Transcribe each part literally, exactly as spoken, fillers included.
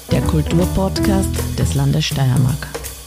der Kulturpodcast des Landes Steiermark.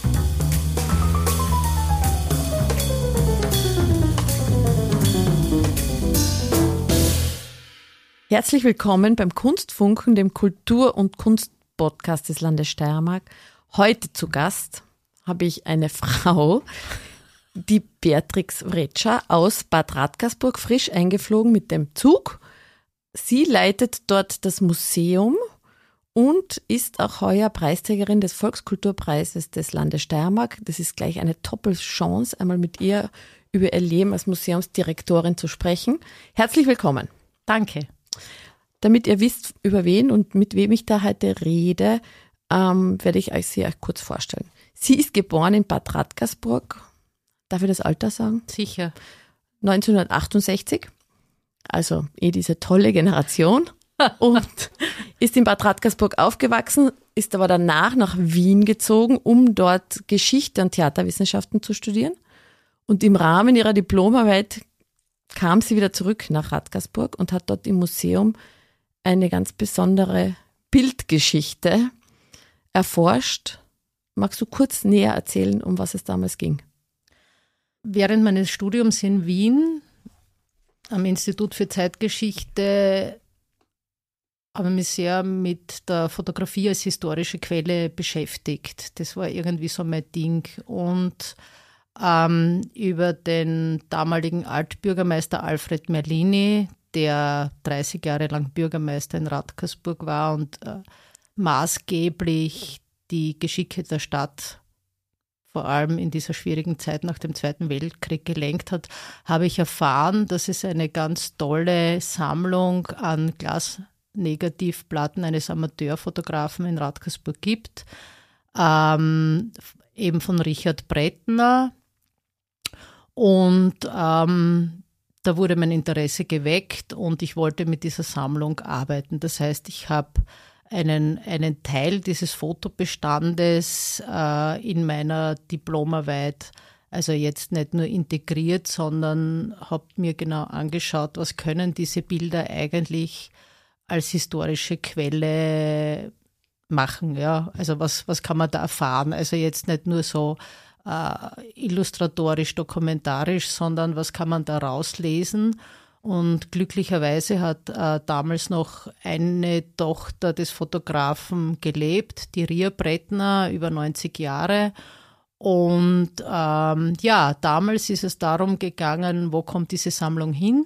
Herzlich willkommen beim Kunstfunken, dem Kultur- und Kunstpodcast des Landes Steiermark. Heute zu Gast habe ich eine Frau, die Beatrix Wretscher aus Bad Radkersburg, frisch eingeflogen mit dem Zug. Sie leitet dort das Museum und ist auch heuer Preisträgerin des Volkskulturpreises des Landes Steiermark. Das ist gleich eine Doppelchance, einmal mit ihr über ihr Leben als Museumsdirektorin zu sprechen. Herzlich willkommen. Danke. Damit ihr wisst, über wen und mit wem ich da heute rede, ähm, werde ich euch sie kurz vorstellen. Sie ist geboren in Bad Radkersburg. Darf ich das Alter sagen? Sicher. neunzehnhundertachtundsechzig, also eh diese tolle Generation, und ist in Bad Radkersburg aufgewachsen, ist aber danach nach Wien gezogen, um dort Geschichte und Theaterwissenschaften zu studieren. Und im Rahmen ihrer Diplomarbeit kam sie wieder zurück nach Radkersburg und hat dort im Museum eine ganz besondere Bildgeschichte erforscht. Magst du kurz näher erzählen, um was es damals ging? Während meines Studiums in Wien am Institut für Zeitgeschichte habe ich mich sehr mit der Fotografie als historische Quelle beschäftigt. Das war irgendwie so mein Ding. Und ähm, über den damaligen Altbürgermeister Alfred Merlini, der dreißig Jahre lang Bürgermeister in Radkersburg war und äh, maßgeblich die Geschicke der Stadt vor allem in dieser schwierigen Zeit nach dem Zweiten Weltkrieg gelenkt hat, habe ich erfahren, dass es eine ganz tolle Sammlung an Glasnegativplatten eines Amateurfotografen in Radkersburg gibt, ähm, eben von Richard Brettner. Und ähm, da wurde mein Interesse geweckt und ich wollte mit dieser Sammlung arbeiten. Das heißt, ich habe Einen, einen Teil dieses Fotobestandes äh, in meiner Diplomarbeit, also jetzt nicht nur integriert, sondern habe mir genau angeschaut, was können diese Bilder eigentlich als historische Quelle machen. Ja? Also was, was kann man da erfahren? Also jetzt nicht nur so äh, illustratorisch, dokumentarisch, sondern was kann man da rauslesen? Und glücklicherweise hat äh, damals noch eine Tochter des Fotografen gelebt, die Ria Brettner, über neunzig Jahre. Und ähm, ja, damals ist es darum gegangen, wo kommt diese Sammlung hin?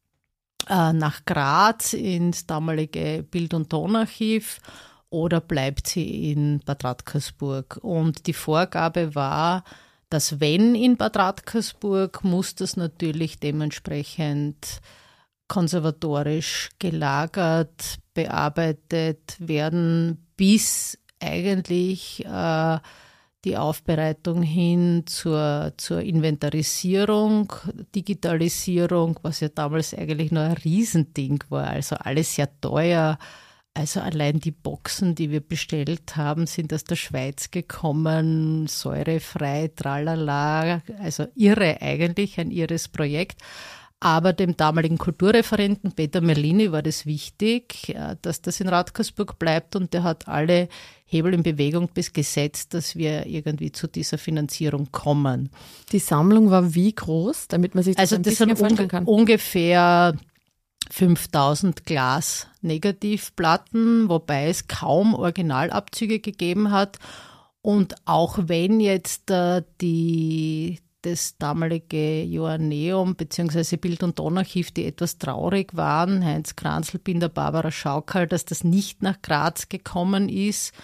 Äh, nach Graz ins damalige Bild- und Tonarchiv oder bleibt sie in Bad Radkersburg? Und die Vorgabe war, dass wenn in Bad Radkersburg, muss das natürlich dementsprechend konservatorisch gelagert, bearbeitet werden, bis eigentlich äh, die Aufbereitung hin zur, zur Inventarisierung, Digitalisierung, was ja damals eigentlich nur ein Riesending war, also alles sehr teuer. Also allein die Boxen, die wir bestellt haben, sind aus der Schweiz gekommen, säurefrei, tralala, also irre eigentlich, ein irres Projekt. Aber dem damaligen Kulturreferenten Peter Merlini war das wichtig, dass das in Radkersburg bleibt und der hat alle Hebel in Bewegung bis gesetzt, dass wir irgendwie zu dieser Finanzierung kommen. Die Sammlung war wie groß, damit man sich das also ein das bisschen sind vorstellen kann? Ungefähr fünftausend Glas-Negativplatten, wobei es kaum Originalabzüge gegeben hat. Und auch wenn jetzt äh, die, das damalige Joanneum bzw. Bild- und Tonarchiv, die etwas traurig waren, Heinz Kranzl-Binder, Barbara Schaukerl, dass das nicht nach Graz gekommen ist,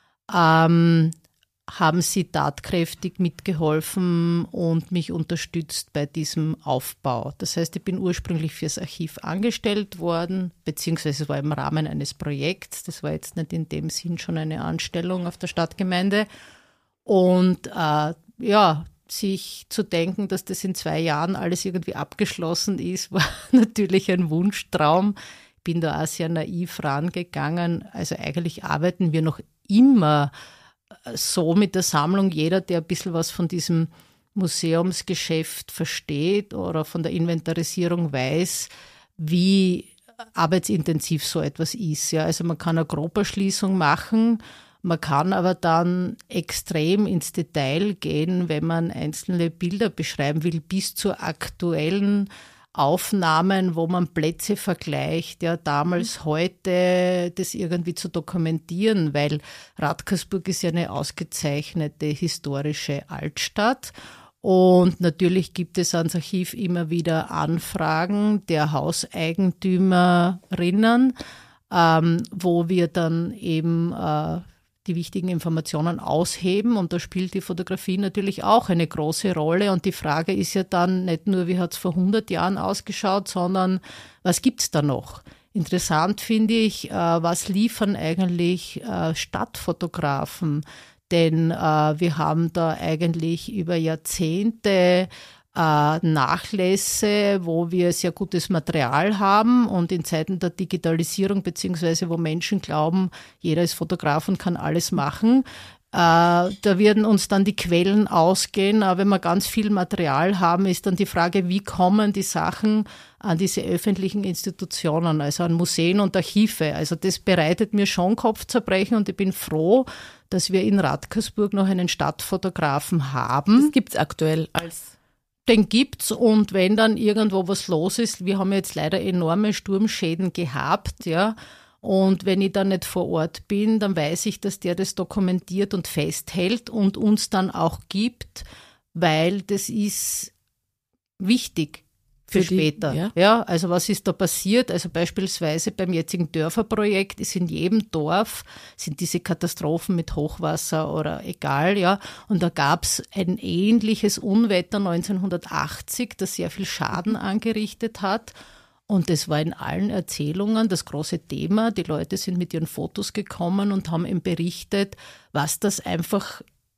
ähm, haben sie tatkräftig mitgeholfen und mich unterstützt bei diesem Aufbau. Das heißt, ich bin ursprünglich fürs Archiv angestellt worden, beziehungsweise es war im Rahmen eines Projekts. Das war jetzt nicht in dem Sinn schon eine Anstellung auf der Stadtgemeinde. Und äh, ja, sich zu denken, dass das in zwei Jahren alles irgendwie abgeschlossen ist, war natürlich ein Wunschtraum. Ich bin da auch sehr naiv rangegangen. Also eigentlich arbeiten wir noch immer so mit der Sammlung. Jeder, der ein bisschen was von diesem Museumsgeschäft versteht oder von der Inventarisierung weiß, wie arbeitsintensiv so etwas ist. Ja. Also man kann eine Groberschließung machen, man kann aber dann extrem ins Detail gehen, wenn man einzelne Bilder beschreiben will, bis zur aktuellen Aufnahmen, wo man Plätze vergleicht, ja, damals, heute, das irgendwie zu dokumentieren, weil Radkersburg ist ja eine ausgezeichnete historische Altstadt. Und natürlich gibt es ans Archiv immer wieder Anfragen der Hauseigentümerinnen, ähm, wo wir dann eben äh, die wichtigen Informationen ausheben. Und da spielt die Fotografie natürlich auch eine große Rolle. Und die Frage ist ja dann nicht nur, wie hat es vor hundert Jahren ausgeschaut, sondern was gibt es da noch? Interessant finde ich, äh, was liefern eigentlich äh, Stadtfotografen? Denn äh, wir haben da eigentlich über Jahrzehnte äh, Nachlässe, wo wir sehr gutes Material haben, und in Zeiten der Digitalisierung, beziehungsweise wo Menschen glauben, jeder ist Fotograf und kann alles machen, äh, da werden uns dann die Quellen ausgehen. Aber wenn wir ganz viel Material haben, ist dann die Frage, wie kommen die Sachen an diese öffentlichen Institutionen, also an Museen und Archive. Also das bereitet mir schon Kopfzerbrechen, und ich bin froh, dass wir in Radkersburg noch einen Stadtfotografen haben. Das gibt's aktuell als... Den gibt's, und wenn dann irgendwo was los ist, wir haben jetzt leider enorme Sturmschäden gehabt, ja, und wenn ich dann nicht vor Ort bin, dann weiß ich, dass der das dokumentiert und festhält und uns dann auch gibt, weil das ist wichtig für, für später. Die, ja. ja, also was ist da passiert? Also beispielsweise beim jetzigen Dörferprojekt ist in jedem Dorf sind diese Katastrophen mit Hochwasser oder egal, ja. Und da gab es ein ähnliches Unwetter neunzehnhundertachtzig, das sehr viel Schaden angerichtet hat. Und das war in allen Erzählungen das große Thema. Die Leute sind mit ihren Fotos gekommen und haben eben berichtet, was das einfach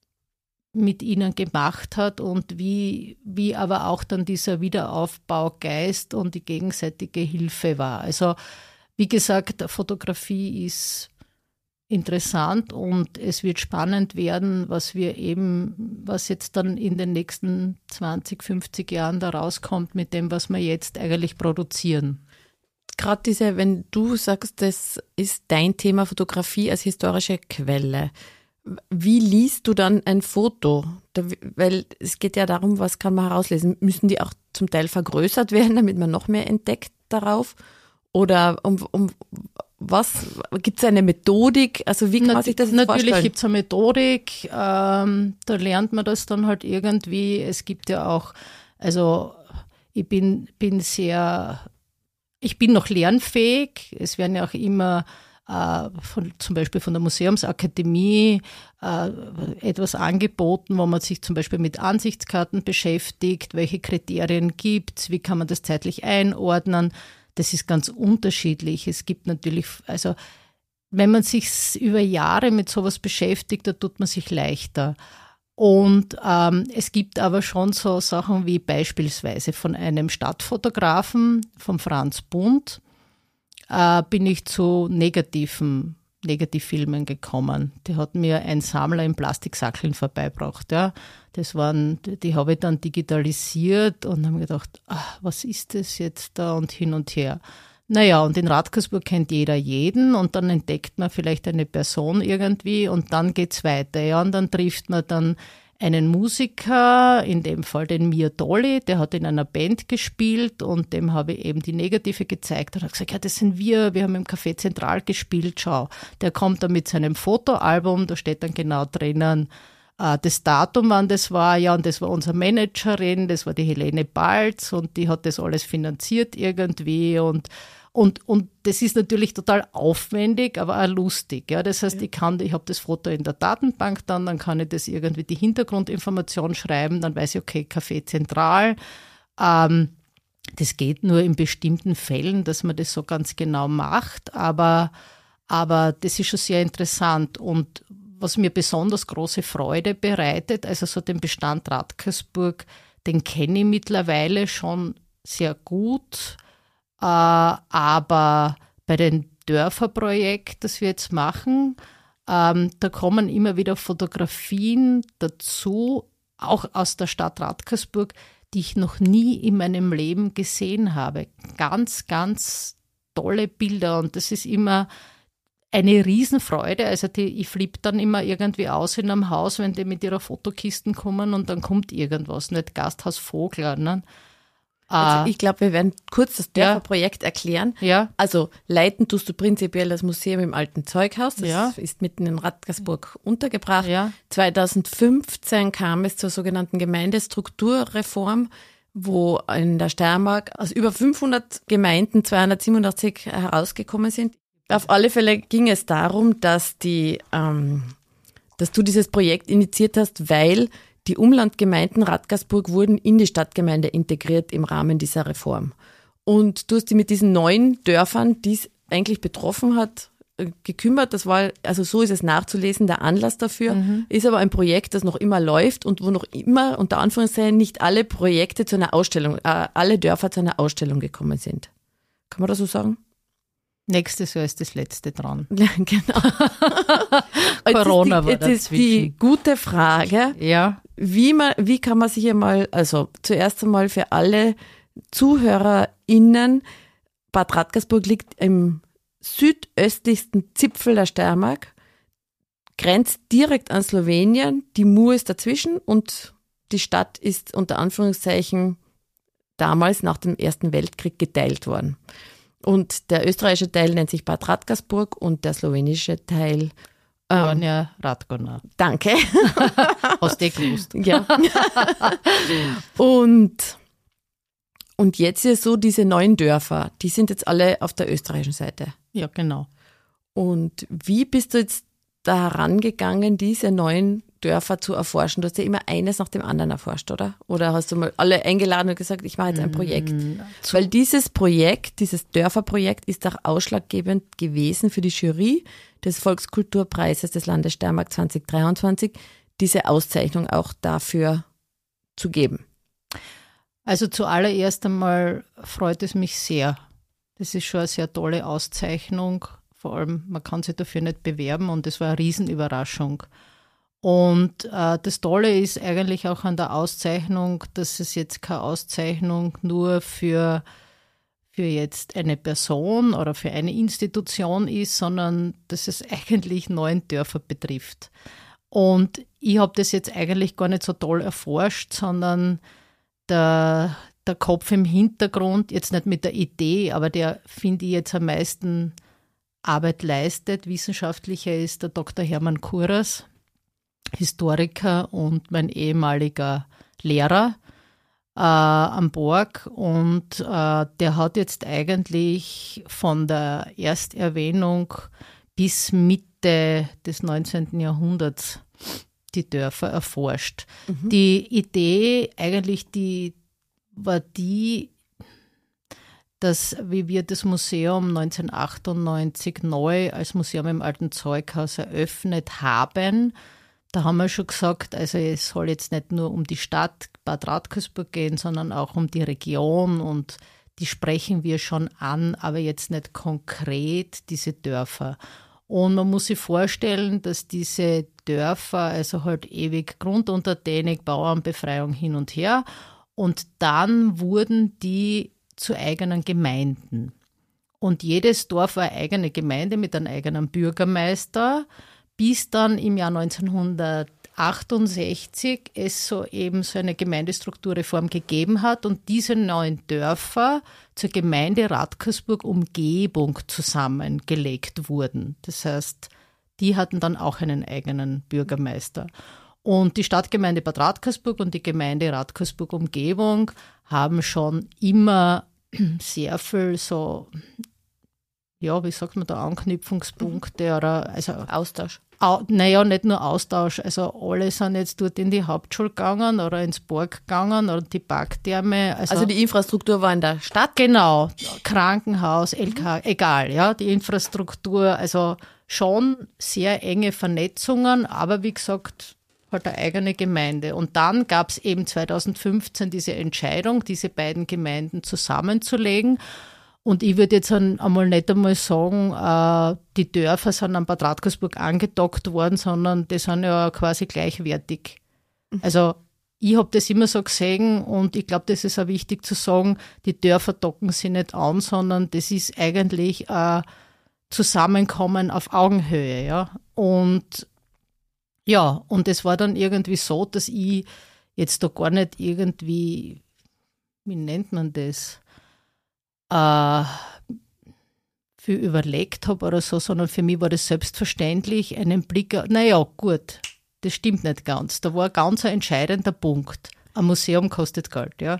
mit ihnen gemacht hat und wie, wie aber auch dann dieser Wiederaufbaugeist und die gegenseitige Hilfe war. Also wie gesagt, Fotografie ist interessant, und es wird spannend werden, was wir eben, was jetzt dann in den nächsten zwanzig, fünfzig Jahren da rauskommt mit dem, was wir jetzt eigentlich produzieren. Gerade diese, wenn du sagst, das ist dein Thema, Fotografie als historische Quelle. Wie liest du dann ein Foto? Da, weil es geht ja darum, was kann man herauslesen? Müssen die auch zum Teil vergrößert werden, damit man noch mehr entdeckt darauf? Oder um, um was, gibt es eine Methodik? Also wie kann man sich das jetzt vorstellen? Natürlich gibt es eine Methodik, ähm, da lernt man das dann halt irgendwie. Es gibt ja auch, also ich bin, bin sehr, ich bin noch lernfähig. Es werden ja auch immer Von, zum Beispiel von der Museumsakademie äh, etwas angeboten, wo man sich zum Beispiel mit Ansichtskarten beschäftigt, welche Kriterien gibt es, wie kann man das zeitlich einordnen. Das ist ganz unterschiedlich. Es gibt natürlich, also wenn man sich über Jahre mit sowas beschäftigt, da tut man sich leichter. Und ähm, es gibt aber schon so Sachen wie beispielsweise von einem Stadtfotografen, von Franz Bundt, Äh, bin ich zu negativen Negativfilmen gekommen. Die hat mir ein Sammler in Plastiksackeln vorbeigebracht. Ja. Das waren, die habe ich dann digitalisiert und habe gedacht, ach, was ist das jetzt da, und hin und her. Naja, und in Radkersburg kennt jeder jeden, und dann entdeckt man vielleicht eine Person irgendwie, und dann geht's weiter. Ja, und dann trifft man dann einen Musiker, in dem Fall den Mir Dolly, der hat in einer Band gespielt, und dem habe ich eben die Negative gezeigt und hat gesagt, ja, das sind wir, wir haben im Café Zentral gespielt, schau. Der kommt dann mit seinem Fotoalbum, da steht dann genau drinnen äh, das Datum, wann das war, ja, und das war unsere Managerin, das war die Helene Balz, und die hat das alles finanziert irgendwie, und Und, und das ist natürlich total aufwendig, aber auch lustig. Ja. Das heißt, ich kann, ich habe das Foto in der Datenbank dann, dann kann ich das irgendwie die Hintergrundinformation schreiben, dann weiß ich, okay, Café Zentral. Ähm, das geht nur in bestimmten Fällen, dass man das so ganz genau macht, aber, aber das ist schon sehr interessant. Und was mir besonders große Freude bereitet, also so den Bestand Radkersburg, den kenne ich mittlerweile schon sehr gut. Uh, aber bei dem Dörferprojekt, das wir jetzt machen, ähm, da kommen immer wieder Fotografien dazu, auch aus der Stadt Radkersburg, die ich noch nie in meinem Leben gesehen habe. Ganz, ganz tolle Bilder und das ist immer eine Riesenfreude. Also die, ich flippe dann immer irgendwie aus in einem Haus, wenn die mit ihrer Fotokisten kommen und dann kommt irgendwas, nicht Gasthaus Vogler. Ne? Also ich glaube, wir werden kurz das Dörferprojekt ja. erklären. Ja. Also leiten tust du prinzipiell das Museum im Alten Zeughaus. Das ja. ist mitten in Radgersburg untergebracht. Ja. zweitausendfünfzehn kam es zur sogenannten Gemeindestrukturreform, wo in der Steiermark aus über fünfhundert Gemeinden zweihundertsiebenundachtzig herausgekommen sind. Auf alle Fälle ging es darum, dass die, ähm, dass du dieses Projekt initiiert hast, weil die Umlandgemeinden Radgersburg wurden in die Stadtgemeinde integriert im Rahmen dieser Reform. Und du hast dich mit diesen neuen Dörfern, die es eigentlich betroffen hat, gekümmert. Das war, also so ist es nachzulesen, der Anlass dafür. Mhm. Ist aber ein Projekt, das noch immer läuft und wo noch immer, unter Anführungszeichen, nicht alle Projekte zu einer Ausstellung, äh, alle Dörfer zu einer Ausstellung gekommen sind. Kann man das so sagen? Nächstes Jahr ist das letzte dran. Ja, genau. Corona war jetzt ist, die, jetzt ist die gute Frage, ja. wie, man, wie kann man sich einmal, also zuerst einmal für alle ZuhörerInnen, Bad Radgersburg liegt im südöstlichsten Zipfel der Steiermark, grenzt direkt an Slowenien, die Mur ist dazwischen und die Stadt ist unter Anführungszeichen damals nach dem Ersten Weltkrieg geteilt worden. Und der österreichische Teil nennt sich Bad Radgersburg und der slowenische Teil ähm, ja Radgona. Danke. Hast du gewusst. Ja. und, und jetzt ist so, diese neuen Dörfer, die sind jetzt alle auf der österreichischen Seite. Ja, genau. Und wie bist du jetzt da herangegangen, diese neuen Dörfer zu erforschen? Du hast ja immer eines nach dem anderen erforscht, oder? Oder hast du mal alle eingeladen und gesagt, ich mache jetzt ein Projekt? Mm, Weil dieses Projekt, dieses Dörferprojekt ist auch ausschlaggebend gewesen für die Jury des Volkskulturpreises des Landes Steiermark zwanzig dreiundzwanzig, diese Auszeichnung auch dafür zu geben. Also zuallererst einmal freut es mich sehr. Das ist schon eine sehr tolle Auszeichnung. Vor allem, man kann sich dafür nicht bewerben und das war eine Riesenüberraschung. Und äh, das Tolle ist eigentlich auch an der Auszeichnung, dass es jetzt keine Auszeichnung nur für, für jetzt eine Person oder für eine Institution ist, sondern dass es eigentlich neun Dörfer betrifft. Und ich habe das jetzt eigentlich gar nicht so toll erforscht, sondern der, der Kopf im Hintergrund, jetzt nicht mit der Idee, aber der, finde ich, jetzt am meisten Arbeit leistet, wissenschaftlicher ist der Doktor Hermann Kuras, Historiker und mein ehemaliger Lehrer äh, am Borg. Und äh, der hat jetzt eigentlich von der Ersterwähnung bis Mitte des neunzehnten Jahrhunderts die Dörfer erforscht. Mhm. Die Idee eigentlich die, war die, dass, wie wir das Museum neunzehnhundertachtundneunzig neu als Museum im Alten Zeughaus eröffnet haben, da haben wir schon gesagt, also es soll jetzt nicht nur um die Stadt Bad Radgersburg gehen, sondern auch um die Region und die sprechen wir schon an, aber jetzt nicht konkret diese Dörfer. Und man muss sich vorstellen, dass diese Dörfer, also halt ewig grunduntertänig, Bauernbefreiung hin und her, und dann wurden die zu eigenen Gemeinden. Und jedes Dorf war eine eigene Gemeinde mit einem eigenen Bürgermeister, bis dann im Jahr neunzehnhundertachtundsechzig es so eben so eine Gemeindestrukturreform gegeben hat und diese neun Dörfer zur Gemeinde Radgersburg Umgebung zusammengelegt wurden. Das heißt, die hatten dann auch einen eigenen Bürgermeister. Und die Stadtgemeinde Bad Radgersburg und die Gemeinde Radgersburg Umgebung haben schon immer sehr viel so, ja, wie sagt man da, Anknüpfungspunkte oder also Austausch. Au, naja, nicht nur Austausch, also alle sind jetzt dort in die Hauptschule gegangen oder ins Borg gegangen oder die Parktherme. Also, also die Infrastruktur war in der Stadt? Genau, Krankenhaus, L K, mhm. egal, ja, die Infrastruktur, also schon sehr enge Vernetzungen, aber wie gesagt, halt eine eigene Gemeinde. Und dann gab es eben zweitausendfünfzehn diese Entscheidung, diese beiden Gemeinden zusammenzulegen. Und ich würde jetzt einmal nicht einmal sagen, äh, die Dörfer sind an Bad Radgersburg angedockt worden, sondern die sind ja quasi gleichwertig. Mhm. Also ich habe das immer so gesehen und ich glaube, das ist auch wichtig zu sagen, die Dörfer docken sich nicht an, sondern das ist eigentlich ein Zusammenkommen auf Augenhöhe, ja. Und ja, und es war dann irgendwie so, dass ich jetzt da gar nicht irgendwie, wie nennt man das, äh, viel überlegt habe oder so, sondern für mich war das selbstverständlich, einen Blick, naja, gut, das stimmt nicht ganz. Da war ein ganz ein entscheidender Punkt. Ein Museum kostet Geld, ja.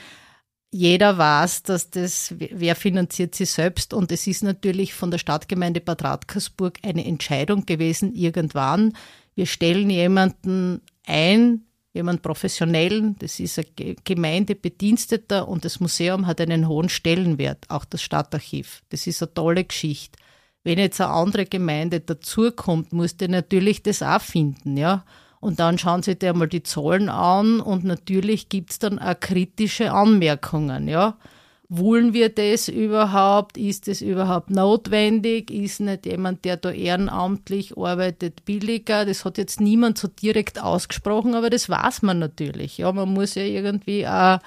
Jeder weiß, dass das, wer finanziert sich selbst, und es ist natürlich von der Stadtgemeinde Bad Radkersburg eine Entscheidung gewesen, irgendwann, wir stellen jemanden ein, jemand Professionellen, das ist ein Gemeindebediensteter, und das Museum hat einen hohen Stellenwert, auch das Stadtarchiv. Das ist eine tolle Geschichte. Wenn jetzt eine andere Gemeinde dazukommt, muss die natürlich das auch finden, ja. Und dann schauen sie dir mal die Zahlen an und natürlich gibt es dann auch kritische Anmerkungen, ja. Wollen wir das überhaupt? Ist das überhaupt notwendig? Ist nicht jemand, der da ehrenamtlich arbeitet, billiger? Das hat jetzt niemand so direkt ausgesprochen, aber das weiß man natürlich. Ja, man muss ja irgendwie auch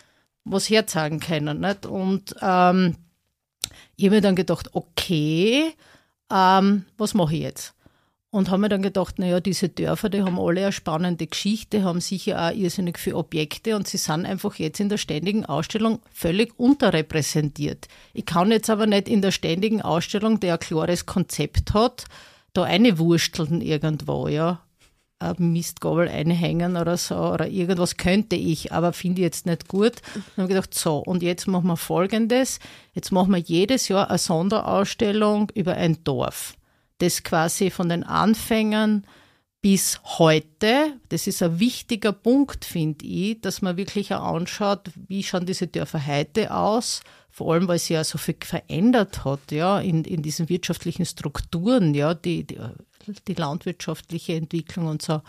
was herzeigen können, nicht? Und ähm, ich habe mir dann gedacht, okay, ähm, was mache ich jetzt? Und habe mir dann gedacht, naja, diese Dörfer, die haben alle eine spannende Geschichte, haben sicher auch irrsinnig viele Objekte und sie sind einfach jetzt in der ständigen Ausstellung völlig unterrepräsentiert. Ich kann jetzt aber nicht in der ständigen Ausstellung, die ein klares Konzept hat, da eine wursteln irgendwo, ja, ein Mistgabel einhängen oder so oder irgendwas könnte ich, aber finde ich jetzt nicht gut. Dann habe ich gedacht, so, und jetzt machen wir Folgendes, jetzt machen wir jedes Jahr eine Sonderausstellung über ein Dorf. Das quasi von den Anfängern bis heute, das ist ein wichtiger Punkt, finde ich, dass man wirklich auch anschaut, wie schauen diese Dörfer heute aus, vor allem, weil sich ja so viel verändert hat, ja, in, in diesen wirtschaftlichen Strukturen, ja, die, die, die landwirtschaftliche Entwicklung und so.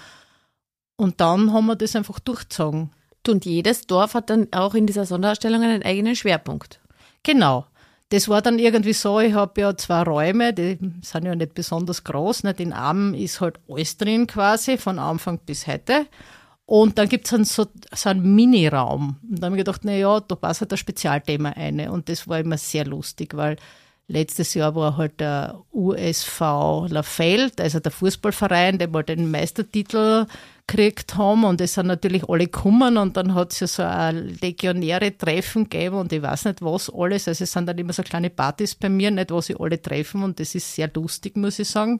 Und dann haben wir das einfach durchgezogen. Und jedes Dorf hat dann auch in dieser Sonderausstellung einen eigenen Schwerpunkt. Genau. Das war dann irgendwie so, ich habe ja zwei Räume, die sind ja nicht besonders groß. Nicht? In einem ist halt alles drin quasi, von Anfang bis heute. Und dann gibt es so, so einen Mini-Raum. Und da habe ich gedacht, naja, da passt halt ein Spezialthema rein. Und das war immer sehr lustig, weil letztes Jahr war halt der U S V Lafeld, also der Fußballverein, der mal den Meistertitel gekriegt haben, und es sind natürlich alle gekommen, und dann hat es ja so ein legionäre Treffen gegeben und ich weiß nicht was alles, also es sind dann immer so kleine Partys bei mir, nicht wo sie alle treffen, und das ist sehr lustig, muss ich sagen.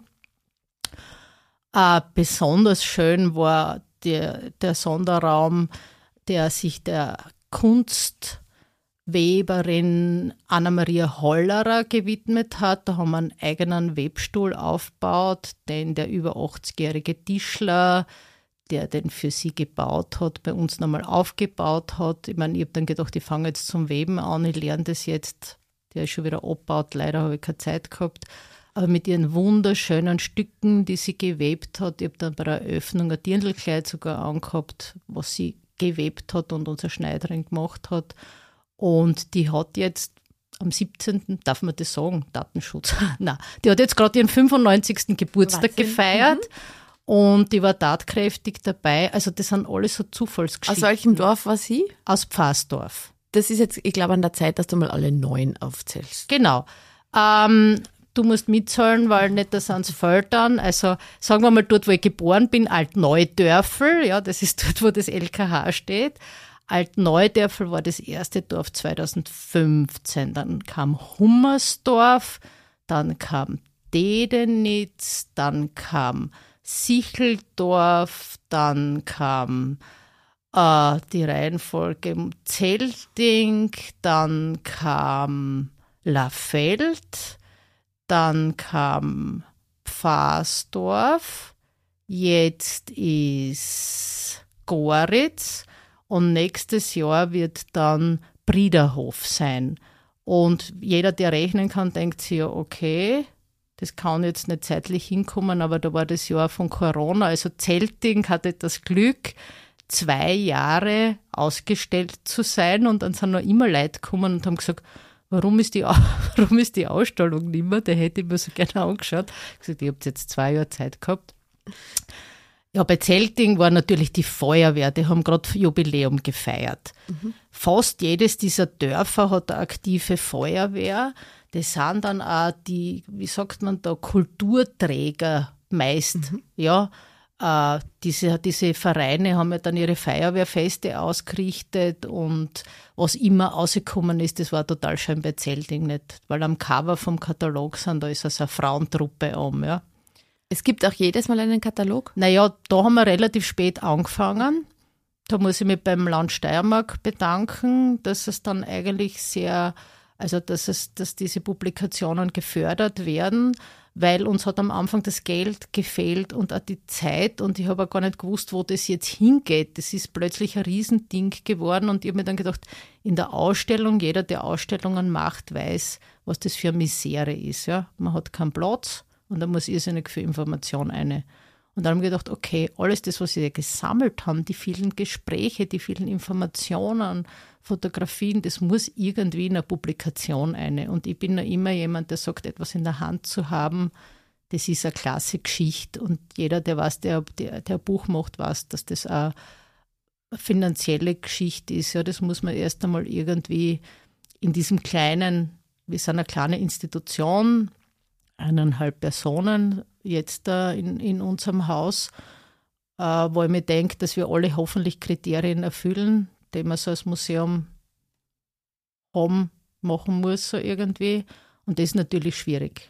Äh, besonders schön war der, der Sonderraum, der sich der Kunstweberin Anna-Maria Hollerer gewidmet hat. Da haben wir einen eigenen Webstuhl aufgebaut, den der über achtzigjährige Tischler, der den für sie gebaut hat, bei uns nochmal aufgebaut hat. Ich meine, ich habe dann gedacht, ich fange jetzt zum Weben an, ich lerne das jetzt. Der ist schon wieder abgebaut, leider habe ich keine Zeit gehabt. Aber mit ihren wunderschönen Stücken, die sie gewebt hat. Ich habe dann bei der Eröffnung ein Dirndlkleid sogar angehabt, was sie gewebt hat und unsere Schneiderin gemacht hat. Und die hat jetzt am siebzehnten darf man das sagen, Datenschutz, nein, die hat jetzt gerade ihren fünfundneunzigsten Geburtstag Wahnsinn. gefeiert. Mhm. Und die war tatkräftig dabei. Also das sind alles so Zufallsgeschichten. Aus welchem Dorf war sie? Aus Pfaßdorf. Das ist jetzt, ich glaube, an der Zeit, dass du mal alle neun aufzählst. Genau. Ähm, du musst mitzahlen, weil nicht, da sind es Feldern. Also sagen wir mal dort, wo ich geboren bin, Altneudörfel. Ja, das ist dort, wo das L K H steht. Altneudörfel war das erste Dorf zweitausendfünfzehn. Dann kam Hummersdorf, dann kam Dedenitz, dann kam Sicheldorf, dann kam äh, die Reihenfolge Zelting, dann kam Lafeld, dann kam Pfaßdorf, jetzt ist Goritz und nächstes Jahr wird dann Briederhof sein. Und jeder, der rechnen kann, denkt sich ja, okay, das kann jetzt nicht zeitlich hinkommen, aber da war das Jahr von Corona. Also Zelting hatte das Glück, zwei Jahre ausgestellt zu sein, und dann sind noch immer Leute gekommen und haben gesagt, warum ist die, warum ist die Ausstellung nicht mehr? Der hätte ich mir so gerne angeschaut. Ich habe gesagt, ihr habt jetzt zwei Jahre Zeit gehabt. Ja, bei Zelting war natürlich die Feuerwehr, die haben gerade Jubiläum gefeiert. Mhm. Fast jedes dieser Dörfer hat eine aktive Feuerwehr. Das sind dann auch die, wie sagt man da, Kulturträger meist. Mhm. Ja, äh, diese, diese Vereine haben ja dann ihre Feuerwehrfeste ausgerichtet und was immer rausgekommen ist, das war total schön bei Zelting nicht. Weil am Cover vom Katalog sind, da ist also eine Frauentruppe um, ja. Es gibt auch jedes Mal einen Katalog? Naja, da haben wir relativ spät angefangen. Da muss ich mich beim Land Steiermark bedanken, dass es dann eigentlich sehr, also dass es, dass diese Publikationen gefördert werden, weil uns hat am Anfang das Geld gefehlt und auch die Zeit und ich habe auch gar nicht gewusst, wo das jetzt hingeht. Das ist plötzlich ein Riesending geworden und ich habe mir dann gedacht, in der Ausstellung, jeder, der Ausstellungen macht, weiß, was das für eine Misere ist. Ja? Man hat keinen Platz. Und da muss irrsinnig viel Information rein. Und dann haben wir gedacht, okay, alles das, was wir gesammelt haben, die vielen Gespräche, die vielen Informationen, Fotografien, das muss irgendwie in eine Publikation rein. Und ich bin noch immer jemand, der sagt, etwas in der Hand zu haben, das ist eine klasse Geschichte. Und jeder, der weiß, der, der, der Buch macht, weiß, dass das eine finanzielle Geschichte ist. Ja, das muss man erst einmal irgendwie in diesem kleinen, wir sind eine kleine Institution, eineinhalb Personen jetzt da in, in unserem Haus, äh, wo ich mir denke, dass wir alle hoffentlich Kriterien erfüllen, die man so als Museum haben, machen muss, so irgendwie. Und das ist natürlich schwierig.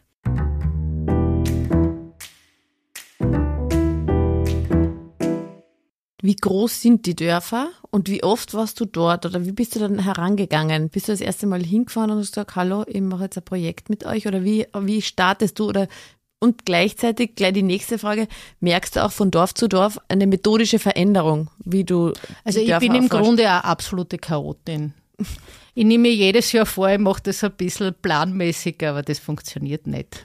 Wie groß sind die Dörfer und wie oft warst du dort oder wie bist du dann herangegangen? Bist du das erste Mal hingefahren und hast gesagt, hallo, ich mache jetzt ein Projekt mit euch oder wie, wie startest du? Oder und gleichzeitig gleich die nächste Frage, merkst du auch von Dorf zu Dorf eine methodische Veränderung, wie du Also ich bin im Grunde eine absolute Chaotin. Ich nehme mir jedes Jahr vor, ich mache das ein bisschen planmäßiger, aber das funktioniert nicht.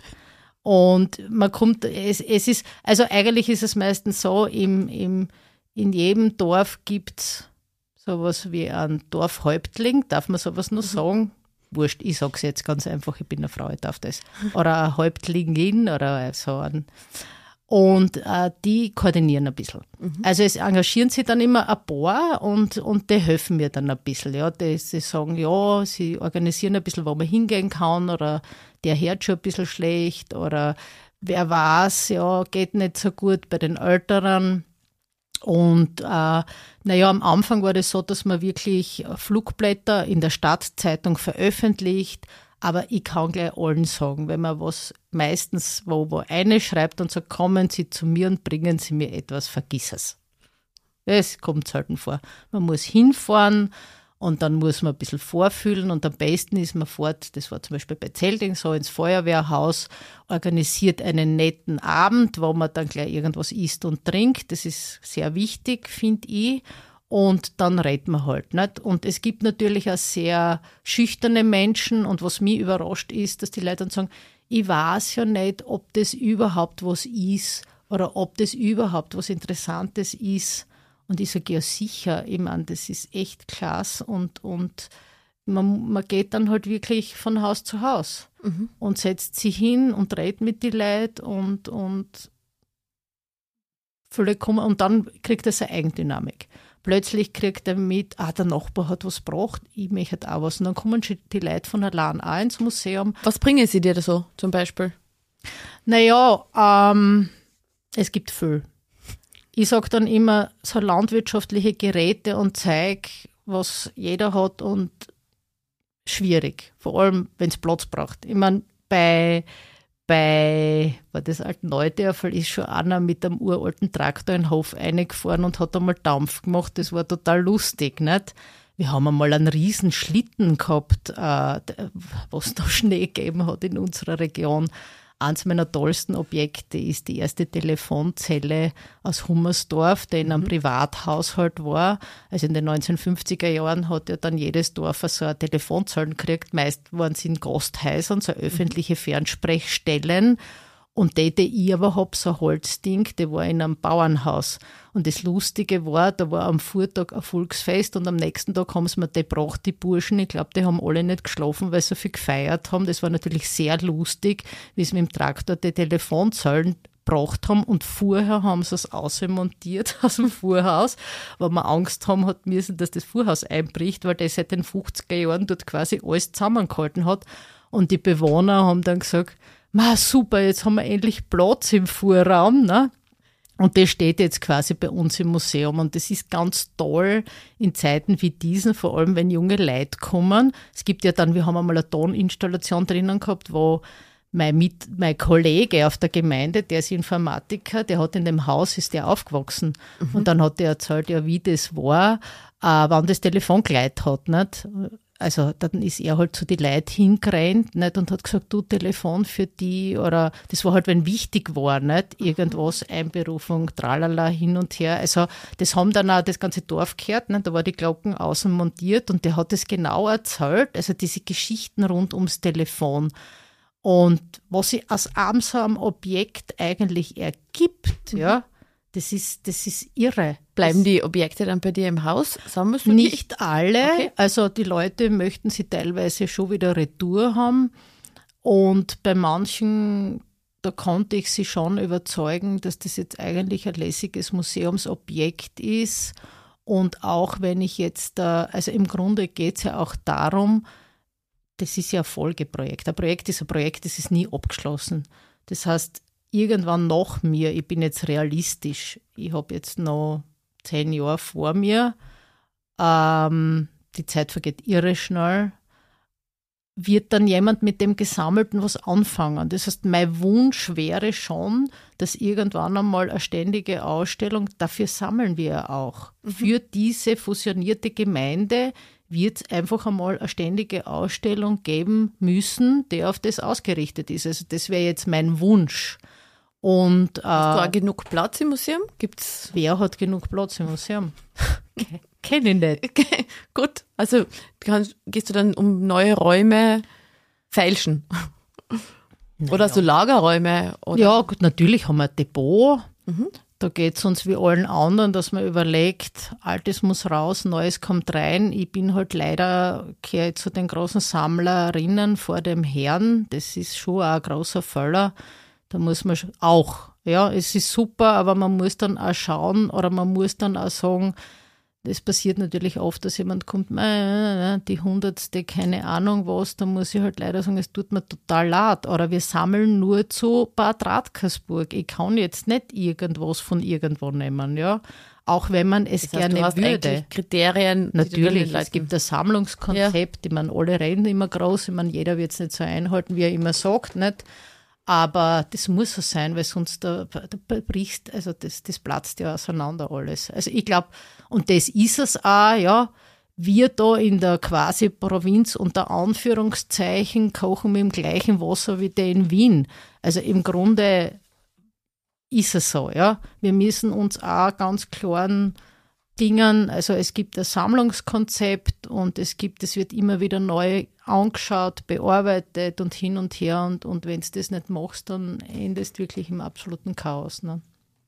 Und man kommt, es, es ist, also eigentlich ist es meistens so, im, im in jedem Dorf gibt es sowas wie einen Dorfhäuptling, darf man sowas noch sagen? Wurscht, ich sage es jetzt ganz einfach, ich bin eine Frau, ich darf das. Oder eine Häuptlingin oder so. Ein. Und äh, die koordinieren ein bisschen. Mhm. Also es engagieren sich dann immer ein paar und, und die helfen mir dann ein bisschen. Ja. Die, die sagen, ja, sie organisieren ein bisschen, wo man hingehen kann oder der hört schon ein bisschen schlecht oder wer weiß, ja, geht nicht so gut bei den Älteren. Und äh, naja, am Anfang war das so, dass man wirklich Flugblätter in der Stadtzeitung veröffentlicht, aber ich kann gleich allen sagen, wenn man was meistens wo, wo eine schreibt und sagt, kommen Sie zu mir und bringen Sie mir etwas, vergiss es. Das kommt selten vor. Man muss hinfahren und dann muss man ein bisschen vorfühlen und am besten ist man fort, das war zum Beispiel bei Zelting so, ins Feuerwehrhaus, organisiert einen netten Abend, wo man dann gleich irgendwas isst und trinkt. Das ist sehr wichtig, finde ich. Und dann redet man halt nicht. Und es gibt natürlich auch sehr schüchterne Menschen und was mich überrascht ist, dass die Leute dann sagen, ich weiß ja nicht, ob das überhaupt was ist oder ob das überhaupt was Interessantes ist. Und ich sage, ja sicher, ich meine, das ist echt klasse und, und man, man geht dann halt wirklich von Haus zu Haus mhm. und setzt sich hin und redet mit den Leuten und, und viele kommen und dann kriegt es eine Eigendynamik. Plötzlich kriegt er mit, ah, der Nachbar hat was gebracht, ich möchte auch was. Und dann kommen schon die Leute von allein auch ins Museum. Was bringen sie dir da so zum Beispiel? Naja, ähm, es gibt viel. Ich sage dann immer, so landwirtschaftliche Geräte und Zeug, was jeder hat und schwierig, vor allem, wenn es Platz braucht. Ich meine, bei, bei bei das alten Neudörfel ist schon einer mit einem uralten Traktor in den Hof reingefahren und hat einmal Dampf gemacht. Das war total lustig, nicht? Wir haben einmal einen riesen Schlitten gehabt, äh, was da Schnee gegeben hat in unserer Region. Eins meiner tollsten Objekte ist die erste Telefonzelle aus Hummersdorf, die in einem mhm. Privathaushalt war. Also in den neunzehnhundertfünfziger Jahren hat ja dann jedes Dorf so eine Telefonzelle gekriegt. Meist waren sie in Gasthäusern, so öffentliche Fernsprechstellen. Und die, die ich aber habe, so ein Holzding, die war in einem Bauernhaus. Und das Lustige war, da war am Vortag ein Volksfest und am nächsten Tag haben sie mir die gebracht, die Burschen. Ich glaube, die haben alle nicht geschlafen, weil sie so viel gefeiert haben. Das war natürlich sehr lustig, wie sie mit dem Traktor die Telefonzellen gebracht haben und vorher haben sie es ausmontiert aus dem Fuhrhaus, weil wir Angst haben hat müssen, dass das Fuhrhaus einbricht, weil das seit den fünfziger Jahren dort quasi alles zusammengehalten hat. Und die Bewohner haben dann gesagt, ma super, jetzt haben wir endlich Platz im Fuhrraum, ne? Und das steht jetzt quasi bei uns im Museum. Und das ist ganz toll in Zeiten wie diesen, vor allem wenn junge Leute kommen. Es gibt ja dann, wir haben einmal eine Toninstallation drinnen gehabt, wo mein, Mit, mein Kollege auf der Gemeinde, der ist Informatiker, der hat in dem Haus, ist der aufgewachsen. Mhm. Und dann hat er erzählt, ja, wie das war, äh, wann das Telefon geleitet hat, nicht? Also dann ist er halt zu die Leute hingerannt, nicht, und hat gesagt, du, Telefon für die, oder das war halt, wenn wichtig war, nicht, irgendwas, Einberufung, tralala, hin und her. Also das haben dann auch das ganze Dorf gehört, nicht, da war die Glocken außen montiert und der hat das genau erzählt, also diese Geschichten rund ums Telefon. Und was sich aus einem so einem Objekt eigentlich ergibt, mhm. ja, das ist, das ist irre. Bleiben das die Objekte dann bei dir im Haus? Sammelst du nicht die? alle. Okay. Also die Leute möchten sie teilweise schon wieder retour haben. Und bei manchen, da konnte ich sie schon überzeugen, dass das jetzt eigentlich ein lässiges Museumsobjekt ist. Und auch wenn ich jetzt, also im Grunde geht es ja auch darum, das ist ja ein Folgeprojekt. Ein Projekt ist ein Projekt, das ist nie abgeschlossen. Das heißt, irgendwann nach mir, ich bin jetzt realistisch, ich habe jetzt noch zehn Jahre vor mir, ähm, die Zeit vergeht irre schnell, wird dann jemand mit dem Gesammelten was anfangen. Das heißt, mein Wunsch wäre schon, dass irgendwann einmal eine ständige Ausstellung, dafür sammeln wir ja auch, mhm. für diese fusionierte Gemeinde wird es einfach einmal eine ständige Ausstellung geben müssen, die auf das ausgerichtet ist. Also das wäre jetzt mein Wunsch. Und, äh, Hast du auch genug Platz im Museum? Gibt's? Wer hat genug Platz im Museum? Kenne ich nicht. Okay, gut, also kannst, gehst du dann um neue Räume feilschen? Naja. Oder so Lagerräume? Oder? Ja, gut, natürlich haben wir ein Depot. Mhm. Da geht es uns wie allen anderen, dass man überlegt, Altes muss raus, Neues kommt rein. Ich bin halt leider, gehöre zu den großen Sammlerinnen vor dem Herrn. Das ist schon auch ein großer Völler. Da muss man auch, ja, es ist super, aber man muss dann auch schauen oder man muss dann auch sagen, das passiert natürlich oft, dass jemand kommt, die hundertste, keine Ahnung was, da muss ich halt leider sagen, es tut mir total leid. Oder wir sammeln nur zu Bad Radkersburg. Ich kann jetzt nicht irgendwas von irgendwo nehmen, ja. Auch wenn man es das heißt, gerne du hast würde. Kriterien. Natürlich, es gibt ein Sammlungskonzept, ja. Ich meine, alle reden immer groß, ich meine, jeder wird es nicht so einhalten, wie er immer sagt, nicht? Aber das muss so sein, weil sonst da, da brichst, also das, das platzt ja auseinander alles. Also ich glaube, und das ist es auch, ja, wir da in der quasi Provinz unter Anführungszeichen kochen mit dem gleichen Wasser wie der in Wien. Also im Grunde ist es so, ja. Wir müssen uns auch ganz klaren Dingen, also es gibt ein Sammlungskonzept und es gibt, es wird immer wieder neu angeschaut, bearbeitet und hin und her und, und wenn du das nicht machst, dann endest du wirklich im absoluten Chaos. Ne?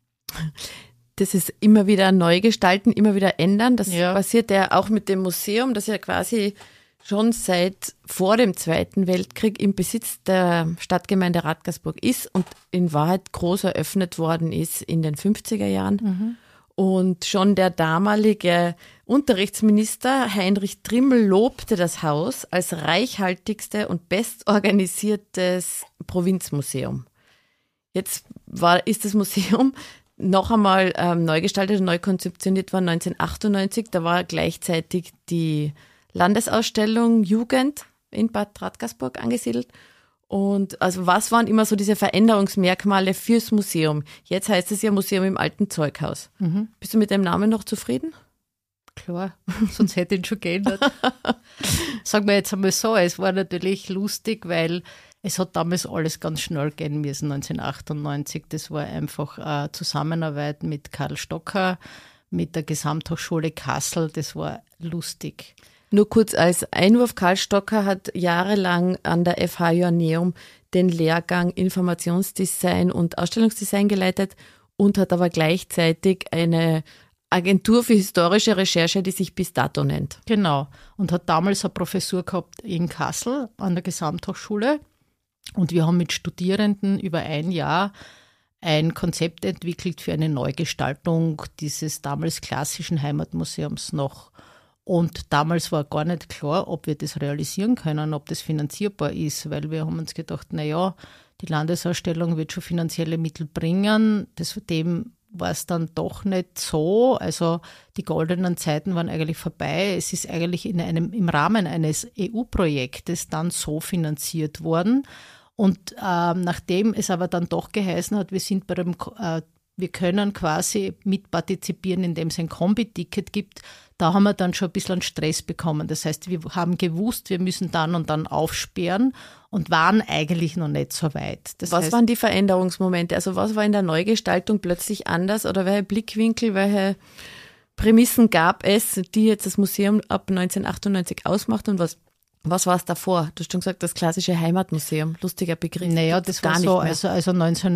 Das ist immer wieder neu gestalten, immer wieder ändern. Das ja. passiert ja auch mit dem Museum, das ja quasi schon seit vor dem Zweiten Weltkrieg im Besitz der Stadtgemeinde Radkersburg ist und in Wahrheit groß eröffnet worden ist in den fünfziger Jahren. Mhm. Und schon der damalige Unterrichtsminister Heinrich Trimmel lobte das Haus als reichhaltigste und bestorganisiertes Provinzmuseum. Jetzt war, ist das Museum noch einmal ähm, neu gestaltet und neu konzeptioniert worden neunzehnhundertachtundneunzig. Da war gleichzeitig die Landesausstellung Jugend in Bad Radkersburg angesiedelt. Und also was waren immer so diese Veränderungsmerkmale fürs Museum? Jetzt heißt es ja Museum im alten Zeughaus. Mhm. Bist du mit dem Namen noch zufrieden? Klar, sonst hätte ich ihn schon geändert. Sagen wir jetzt einmal so, es war natürlich lustig, weil es hat damals alles ganz schnell gehen müssen, neunzehnhundertachtundneunzig. Das war einfach eine Zusammenarbeit mit Karl Stocker, mit der Gesamthochschule Kassel. Das war lustig. Nur kurz als Einwurf, Karl Stocker hat jahrelang an der F H Joanneum den Lehrgang Informationsdesign und Ausstellungsdesign geleitet und hat aber gleichzeitig eine Agentur für historische Recherche, die sich bis dato nennt. Genau, und hat damals eine Professur gehabt in Kassel an der Gesamthochschule und wir haben mit Studierenden über ein Jahr ein Konzept entwickelt für eine Neugestaltung dieses damals klassischen Heimatmuseums noch. Und damals war gar nicht klar, ob wir das realisieren können, ob das finanzierbar ist, weil wir haben uns gedacht, naja, die Landesausstellung wird schon finanzielle Mittel bringen. Das, dem war es dann doch nicht so. Also die goldenen Zeiten waren eigentlich vorbei. Es ist eigentlich in einem, im Rahmen eines E U-Projektes dann so finanziert worden. Und ähm, nachdem es aber dann doch geheißen hat, wir sind bei dem, äh, wir können quasi mitpartizipieren, indem es ein Kombi-Ticket gibt, da haben wir dann schon ein bisschen Stress bekommen. Das heißt, wir haben gewusst, wir müssen dann und dann aufsperren und waren eigentlich noch nicht so weit. Das was heißt, waren die Veränderungsmomente? Also was war in der Neugestaltung plötzlich anders oder welche Blickwinkel, welche Prämissen gab es, die jetzt das Museum ab neunzehnhundertachtundneunzig ausmacht und was Was war es davor? Du hast schon gesagt, das klassische Heimatmuseum, lustiger Begriff. Naja, das war so, also, also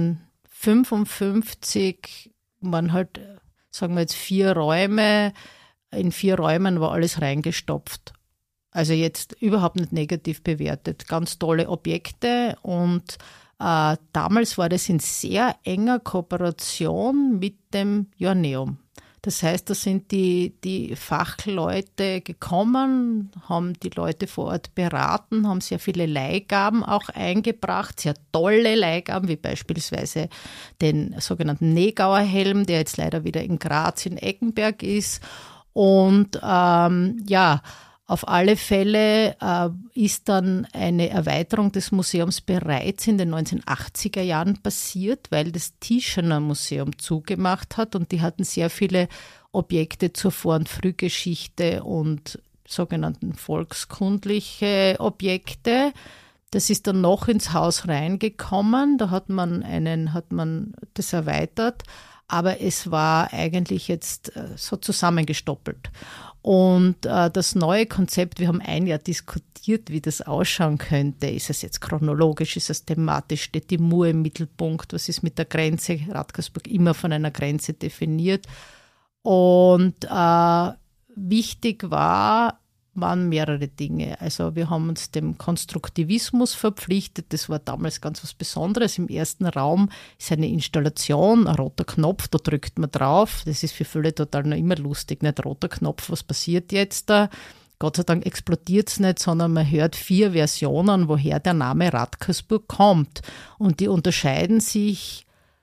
neunzehnhundertfünfundfünfzig waren halt, sagen wir jetzt, vier Räume. In vier Räumen war alles reingestopft. Also jetzt überhaupt nicht negativ bewertet. Ganz tolle Objekte und äh, damals war das in sehr enger Kooperation mit dem Joanneum. Das heißt, da sind die, die Fachleute gekommen, haben die Leute vor Ort beraten, haben sehr viele Leihgaben auch eingebracht, sehr tolle Leihgaben, wie beispielsweise den sogenannten Negauer Helm, der jetzt leider wieder in Graz in Eggenberg ist. Und ähm, ja, auf alle Fälle äh, ist dann eine Erweiterung des Museums bereits in den neunzehnhundertachtziger Jahren passiert, weil das Tieschener Museum zugemacht hat und die hatten sehr viele Objekte zur Vor- und Frühgeschichte und sogenannten volkskundliche Objekte. Das ist dann noch ins Haus reingekommen, da hat man einen, hat man das erweitert, aber es war eigentlich jetzt äh, so zusammengestoppelt. Und äh, das neue Konzept, wir haben ein Jahr diskutiert, wie das ausschauen könnte. Ist es jetzt chronologisch, ist es thematisch, steht die Mur im Mittelpunkt, was ist mit der Grenze, Radkersburg immer von einer Grenze definiert. Und äh, wichtig war, waren mehrere Dinge. Also wir haben uns dem Konstruktivismus verpflichtet. Das war damals ganz was Besonderes. Im ersten Raum ist eine Installation, ein roter Knopf, da drückt man drauf. Das ist für viele total noch immer lustig. Nicht roter Knopf, was passiert jetzt da? Gott sei Dank explodiert es nicht, sondern man hört vier Versionen, woher der Name Radkersburg kommt. Und die unterscheiden sich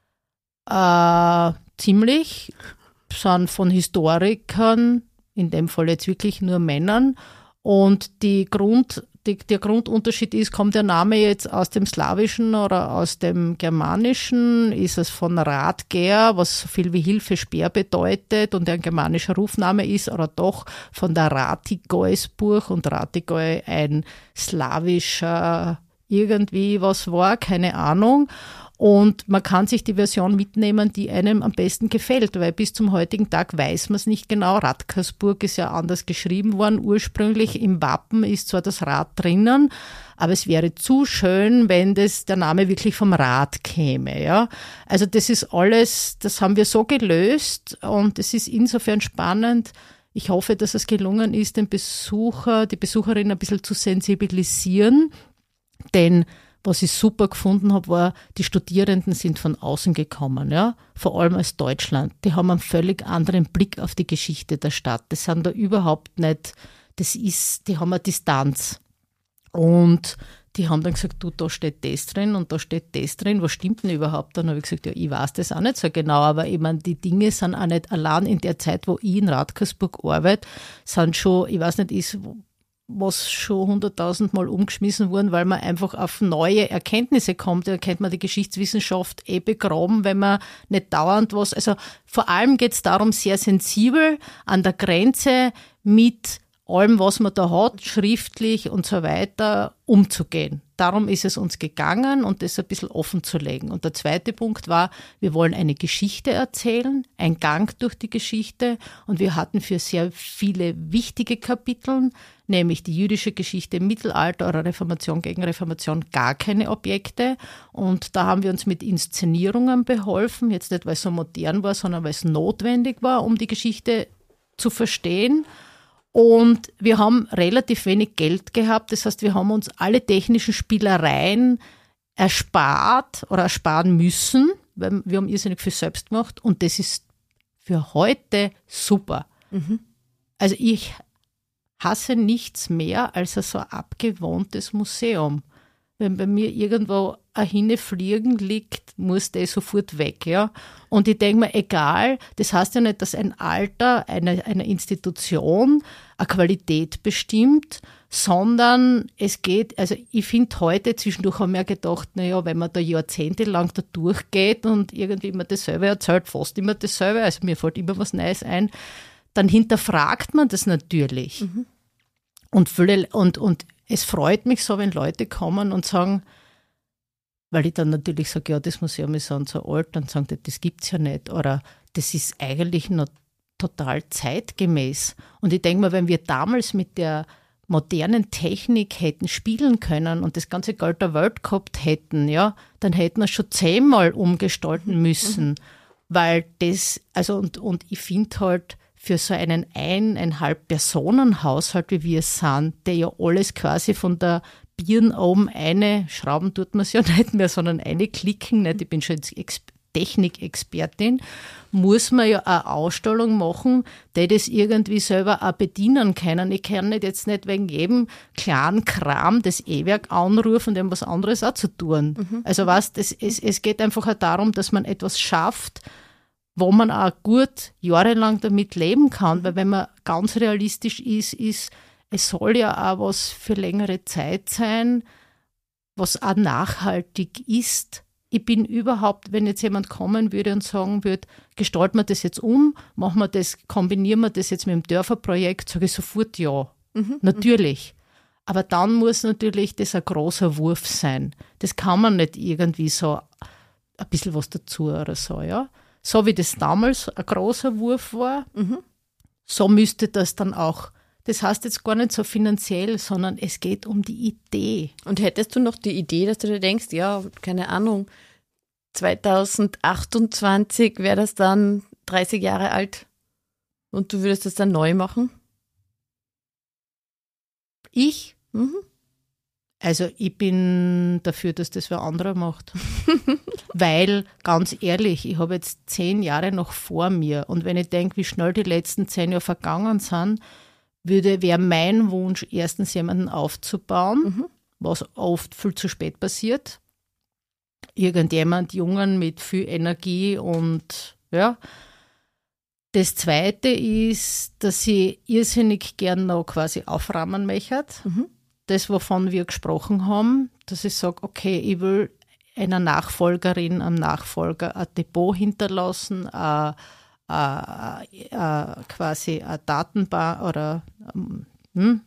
äh, ziemlich, sind von Historikern, in dem Fall jetzt wirklich nur Männern. Und die Grund, die, der Grundunterschied ist, kommt der Name jetzt aus dem Slawischen oder aus dem Germanischen? Ist es von Radger, was so viel wie Hilfe, Speer bedeutet und ein germanischer Rufname ist, oder doch von der Ratigojsburg und Ratigoj ein slawischer irgendwie was war, keine Ahnung. Und man kann sich die Version mitnehmen, die einem am besten gefällt, weil bis zum heutigen Tag weiß man es nicht genau. Radkersburg ist ja anders geschrieben worden. Ursprünglich im Wappen ist zwar das Rad drinnen, aber es wäre zu schön, wenn das der Name wirklich vom Rad käme. Ja? Also das ist alles, das haben wir so gelöst und es ist insofern spannend. Ich hoffe, dass es gelungen ist, den Besucher, die Besucherin ein bisschen zu sensibilisieren, denn was ich super gefunden habe, war, die Studierenden sind von außen gekommen, ja, vor allem aus Deutschland. Die haben einen völlig anderen Blick auf die Geschichte der Stadt. Das sind da überhaupt nicht, das ist, die haben eine Distanz. Und die haben dann gesagt, du, da steht das drin und da steht das drin, was stimmt denn überhaupt? Dann habe ich gesagt, ja, ich weiß das auch nicht so genau, aber ich meine, die Dinge sind auch nicht allein in der Zeit, wo ich in Radkersburg arbeite, sind schon, ich weiß nicht, ist was schon hunderttausend Mal umgeschmissen worden, weil man einfach auf neue Erkenntnisse kommt. Da kennt man die Geschichtswissenschaft eh begraben, wenn man nicht dauernd was, also vor allem geht es darum, sehr sensibel an der Grenze mit allem, was man da hat, schriftlich und so weiter, umzugehen. Darum ist es uns gegangen und das ein bisschen offen zu legen. Und der zweite Punkt war, wir wollen eine Geschichte erzählen, ein Gang durch die Geschichte. Und wir hatten für sehr viele wichtige Kapitel, nämlich die jüdische Geschichte im Mittelalter oder Reformation gegen Reformation, gar keine Objekte. Und da haben wir uns mit Inszenierungen beholfen, jetzt nicht, weil es so modern war, sondern weil es notwendig war, um die Geschichte zu verstehen. Und wir haben relativ wenig Geld gehabt, das heißt, wir haben uns alle technischen Spielereien erspart oder ersparen müssen. weil wir haben irrsinnig viel selbst gemacht und das ist für heute super. Mhm. Also ich hasse nichts mehr als so ein abgewohntes Museum. Wenn bei mir irgendwo ein Hinnefliegen liegt, muss der sofort weg. Ja? Und ich denke mir, egal, das heißt ja nicht, dass ein Alter einer eine Institution eine Qualität bestimmt, sondern es geht, also ich finde heute, zwischendurch haben wir gedacht, naja, wenn man da jahrzehntelang da durchgeht und irgendwie immer dasselbe erzählt, fast immer dasselbe, also mir fällt immer was Neues ein, dann hinterfragt man das natürlich. Mhm. Und, viele, und, und es freut mich so, wenn Leute kommen und sagen, weil ich dann natürlich sage, ja, das Museum ist so und so alt, dann sagen die, das gibt es ja nicht. Oder das ist eigentlich noch total zeitgemäß. Und ich denke mal, wenn wir damals mit der modernen Technik hätten spielen können und das ganze Geld der Welt gehabt hätten, ja, dann hätten wir schon zehnmal umgestalten müssen. Mhm. Weil das, also und, und ich finde halt, für so einen eineinhalb Personen-Haushalt, wie wir es sind, der ja alles quasi von der Birn oben eine, schrauben tut man es ja nicht mehr, sondern eine klicken, nicht? Ich bin schon Ex- Technikexpertin, muss man ja eine Ausstellung machen, die das irgendwie selber auch bedienen können. Ich kann nicht jetzt nicht wegen jedem kleinen Kram das E-Werk anrufen, dem was anderes auch zu tun. Mhm. Also weißt, es, es, es geht einfach auch darum, dass man etwas schafft, wo man auch gut jahrelang damit leben kann, weil wenn man ganz realistisch ist, ist, es soll ja auch was für längere Zeit sein, was auch nachhaltig ist. Ich bin überhaupt, wenn jetzt jemand kommen würde und sagen würde, gestalten wir das jetzt um, machen wir das, kombinieren wir das jetzt mit dem Dörferprojekt, sage ich sofort ja. Mhm. Natürlich. Aber dann muss natürlich das ein großer Wurf sein. Das kann man nicht irgendwie so ein bisschen was dazu oder so, ja. So wie das damals ein großer Wurf war, mhm. so müsste das dann auch. Das heißt jetzt gar nicht so finanziell, sondern es geht um die Idee. Und hättest du noch die Idee, dass du dir denkst, ja, keine Ahnung, zwanzig achtundzwanzig wäre das dann dreißig Jahre alt und du würdest das dann neu machen? Ich? Mhm. Also ich bin dafür, dass das wer anderer macht. Weil, ganz ehrlich, ich habe jetzt zehn Jahre noch vor mir und wenn ich denke, wie schnell die letzten zehn Jahre vergangen sind, würde, wäre mein Wunsch, erstens jemanden aufzubauen, mhm. was oft viel zu spät passiert. Irgendjemand Jungen mit viel Energie und ja. Das Zweite ist, dass ich irrsinnig gern noch quasi aufrahmen möchte. Mhm. Das, wovon wir gesprochen haben, dass ich sage, okay, ich will einer Nachfolgerin, einem Nachfolger ein Depot hinterlassen, a, a, a, quasi eine Datenbank oder hm,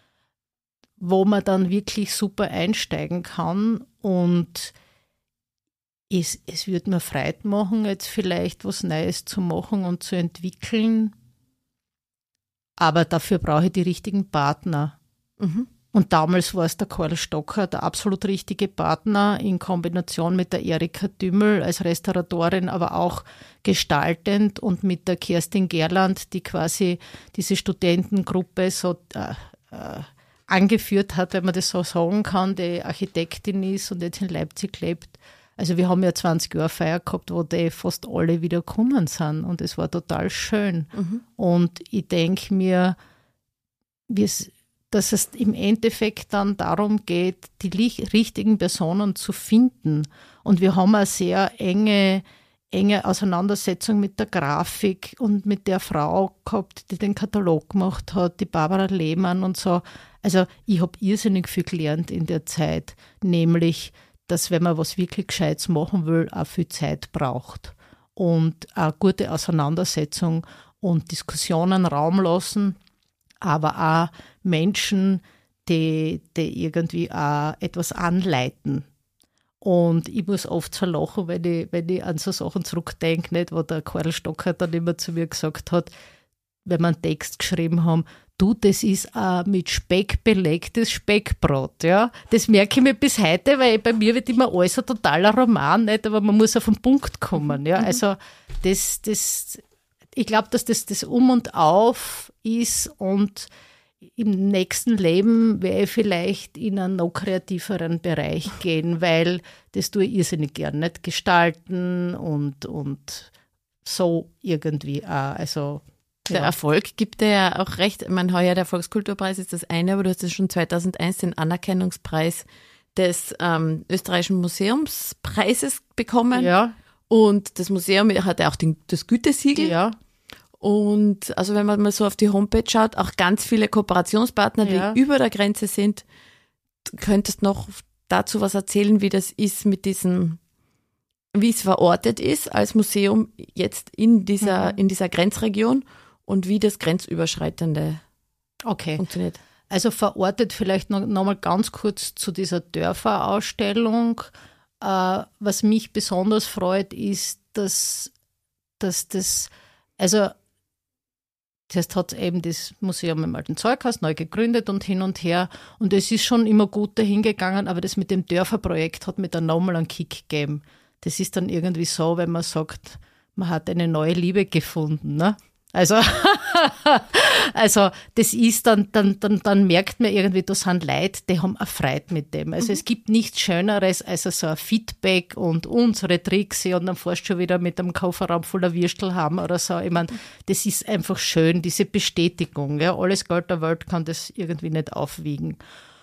wo man dann wirklich super einsteigen kann und es, es würde mir Freude machen, jetzt vielleicht was Neues zu machen und zu entwickeln, aber dafür brauche ich die richtigen Partner. Mhm. Und damals war es der Karl Stocker, der absolut richtige Partner in Kombination mit der Erika Dümmel als Restauratorin, aber auch gestaltend und mit der Kerstin Gerland, die quasi diese Studentengruppe so äh, äh, angeführt hat, wenn man das so sagen kann, die Architektin ist und jetzt in Leipzig lebt. Also wir haben ja zwanzig Jahre Feier gehabt, wo die fast alle wieder gekommen sind und es war total schön. Mhm. Und ich denke mir, wir dass es im Endeffekt dann darum geht, die richtigen Personen zu finden. Und wir haben eine sehr enge, enge Auseinandersetzung mit der Grafik und mit der Frau gehabt, die den Katalog gemacht hat, die Barbara Lehmann und so. Also ich habe irrsinnig viel gelernt in der Zeit, nämlich, dass wenn man was wirklich Gescheites machen will, auch viel Zeit braucht. Und eine gute Auseinandersetzung und Diskussionen Raum lassen, aber auch Menschen, die, die irgendwie auch etwas anleiten. Und ich muss oft so lachen, wenn ich, wenn ich an so Sachen zurückdenke, nicht, wo der Karl Stocker dann immer zu mir gesagt hat, wenn wir einen Text geschrieben haben, du, das ist ein mit Speck belegtes Speckbrot. Ja? Das merke ich mir bis heute, weil bei mir wird immer alles ein totaler Roman, nicht? Aber man muss auf den Punkt kommen. Ja? Also das, das, ich glaube, dass das das Um und Auf ist und im nächsten Leben werde ich vielleicht in einen noch kreativeren Bereich gehen, weil das tue ich irrsinnig gern, nicht gestalten und, und so irgendwie auch. Also, der ja. Erfolg gibt dir ja auch recht. Ich meine, heuer der Volkskulturpreis ist das eine, aber du hast ja schon zweitausendeins den Anerkennungspreis des ähm, österreichischen Museumspreises bekommen. Ja. Und das Museum hat ja auch den, das Gütesiegel. Ja. Und also wenn man mal so auf die Homepage schaut, auch ganz viele Kooperationspartner, ja. die über der Grenze sind. Du könntest noch dazu was erzählen, wie das ist mit diesem, wie es verortet ist als Museum jetzt in dieser, mhm. in dieser Grenzregion und wie das Grenzüberschreitende okay. funktioniert. Also verortet vielleicht noch, noch mal ganz kurz zu dieser Dörferausstellung. Äh, was mich besonders freut, ist, dass, dass das, also zuerst hat eben das Museum im Alten Zeughaus neu gegründet und hin und her. Und es ist schon immer gut dahin gegangen, aber das mit dem Dörferprojekt hat mir dann nochmal einen Kick gegeben. Das ist dann irgendwie so, wenn man sagt, man hat eine neue Liebe gefunden. Ne? Also, also das ist dann, dann, dann, dann merkt man irgendwie, da sind Leute, die haben erfreut mit dem. Also mhm. es gibt nichts Schöneres als so ein Feedback und unsere Tricks und dann fährst du schon wieder mit einem Kofferraum voller Würstel haben oder so. Ich meine, das ist einfach schön, diese Bestätigung. Ja? Alles Geld der Welt kann das irgendwie nicht aufwiegen.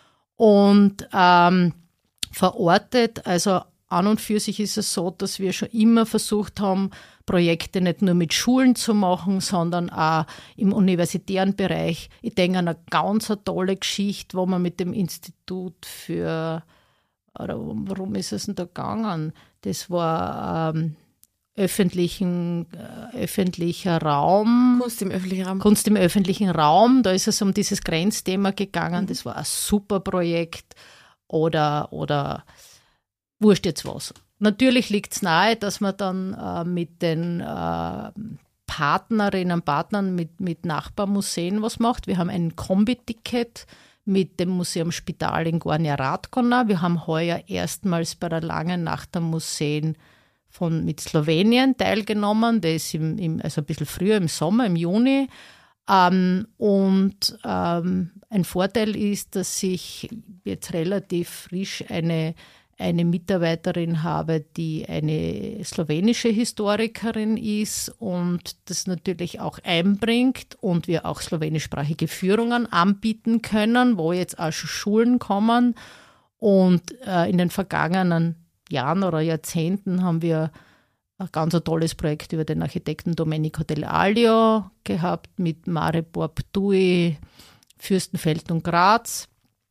Und ähm, verortet, also an und für sich ist es so, dass wir schon immer versucht haben, Projekte nicht nur mit Schulen zu machen, sondern auch im universitären Bereich. Ich denke an eine ganz tolle Geschichte, wo man mit dem Institut für, oder warum ist es denn da gegangen? Das war ähm, öffentlichen, äh, öffentlicher Raum. Kunst im öffentlichen Raum. Kunst im öffentlichen Raum. Da ist es um dieses Grenzthema gegangen. Das war ein super Projekt. Oder, oder wurscht jetzt was. Natürlich liegt es nahe, dass man dann äh, mit den äh, Partnerinnen und Partnern, mit, mit Nachbarmuseen was macht. Wir haben ein Kombi-Ticket mit dem Museum Spital in Gornja Radgona. Wir haben heuer erstmals bei der langen Nacht der Museen von, mit Slowenien teilgenommen. Das ist im, im, also ein bisschen früher im Sommer, im Juni. Ähm, und ähm, ein Vorteil ist, dass ich jetzt relativ frisch eine eine Mitarbeiterin habe, die eine slowenische Historikerin ist und das natürlich auch einbringt und wir auch slowenischsprachige Führungen anbieten können, wo jetzt auch schon Schulen kommen. Und äh, in den vergangenen Jahren oder Jahrzehnten haben wir ein ganz ein tolles Projekt über den Architekten Domenico Dell'Aglio gehabt mit Maribor Ptui, Fürstenfeld und Graz.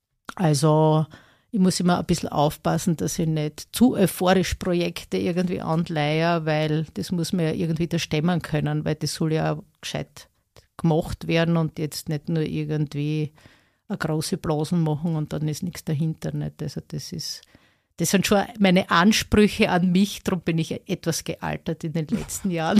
Also ich muss immer ein bisschen aufpassen, dass ich nicht zu euphorisch Projekte irgendwie anleihe, weil das muss man ja irgendwie da stemmen können, weil das soll ja auch gescheit gemacht werden und jetzt nicht nur irgendwie eine große Blasen machen und dann ist nichts dahinter. Nicht? Also das ist, das sind schon meine Ansprüche an mich, darum bin ich etwas gealtert in den letzten Jahren.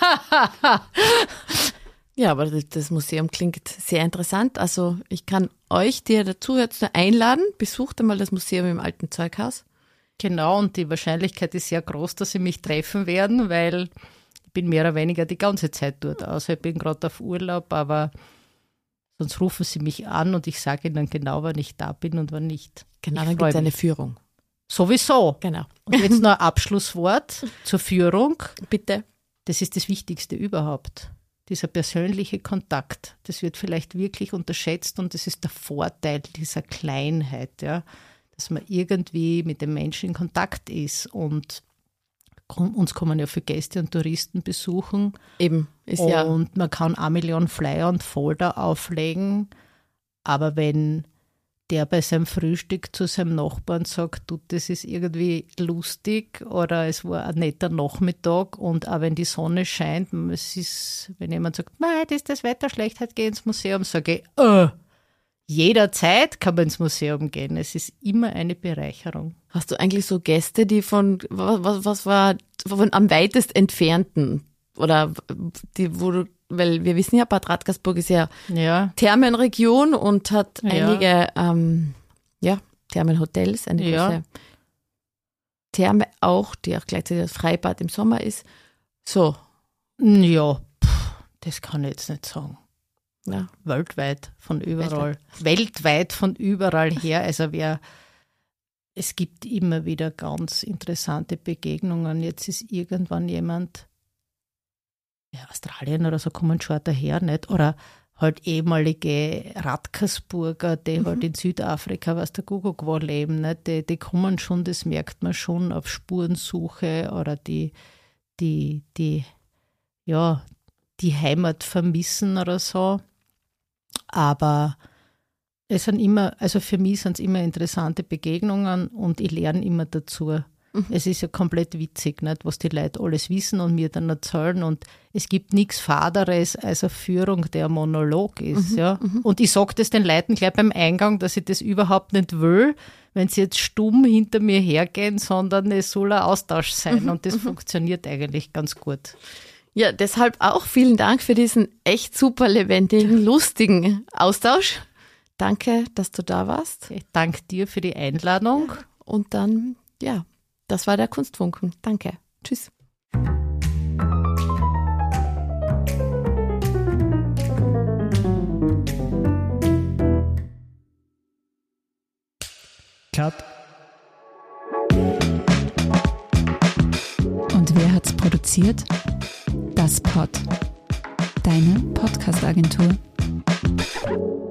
Ja, aber das Museum klingt sehr interessant. Also ich kann euch, die ihr dazu hört, nur einladen. Besucht einmal das Museum im Alten Zeughaus. Genau, und die Wahrscheinlichkeit ist sehr groß, dass sie mich treffen werden, weil ich bin mehr oder weniger die ganze Zeit dort. Also ich bin gerade auf Urlaub, aber sonst rufen sie mich an und ich sage ihnen genau, wann ich da bin und wann nicht. Genau, ich dann gibt es eine Führung. Sowieso. Genau. Und jetzt noch ein Abschlusswort zur Führung. Bitte. Das ist das Wichtigste überhaupt. Dieser persönliche Kontakt, das wird vielleicht wirklich unterschätzt und das ist der Vorteil dieser Kleinheit, ja, dass man irgendwie mit dem Menschen in Kontakt ist und uns kommen ja viele Gäste und Touristen besuchen. Eben, ist und ja. Und man kann eine Million Flyer und Folder auflegen, aber wenn der bei seinem Frühstück zu seinem Nachbarn sagt, du, das ist irgendwie lustig oder es war ein netter Nachmittag und auch wenn die Sonne scheint, es ist, wenn jemand sagt, nein, das ist das Wetter schlecht, halt geh ins Museum, sage ich, äh, jederzeit kann man ins Museum gehen. Es ist immer eine Bereicherung. Hast du eigentlich so Gäste, die von, was, was war, von am weitest entfernten oder die, wo du, weil wir wissen ja, Bad Radkersburg ist ja, ja. Thermenregion und hat ja. einige ähm, ja, Thermenhotels, eine ja. große Therme auch, die auch gleichzeitig das Freibad im Sommer ist. So. Ja, pff, das kann ich jetzt nicht sagen. Ja. Weltweit von überall. Weltweit. Weltweit von überall her. Also wer, es gibt immer wieder ganz interessante Begegnungen. Jetzt ist irgendwann jemand, ja, Australien oder so, kommen schon daher, nicht? Oder halt ehemalige Radkersburger, die mhm. halt in Südafrika, was der Kuckuck war, leben, nicht? Die, die kommen schon, das merkt man schon, auf Spurensuche oder die, die, die, ja, die Heimat vermissen oder so. Aber es sind immer, also für mich sind es immer interessante Begegnungen und ich lerne immer dazu. Mhm. Es ist ja komplett witzig, nicht, was die Leute alles wissen und mir dann erzählen. Und es gibt nichts Faderes als eine Führung, der ein Monolog ist. Mhm. Ja. Mhm. Und ich sage das den Leuten gleich beim Eingang, dass ich das überhaupt nicht will, wenn sie jetzt stumm hinter mir hergehen, sondern es soll ein Austausch sein. Mhm. Und das mhm. funktioniert eigentlich ganz gut. Ja, deshalb auch vielen Dank für diesen echt super lebendigen, lustigen Austausch. Danke, dass du da warst. Ich danke dir für die Einladung. Und dann, ja, das war der Kunstfunken. Danke. Tschüss. Cut. Und wer hat's produziert? Das Pod. Deine Podcast-Agentur.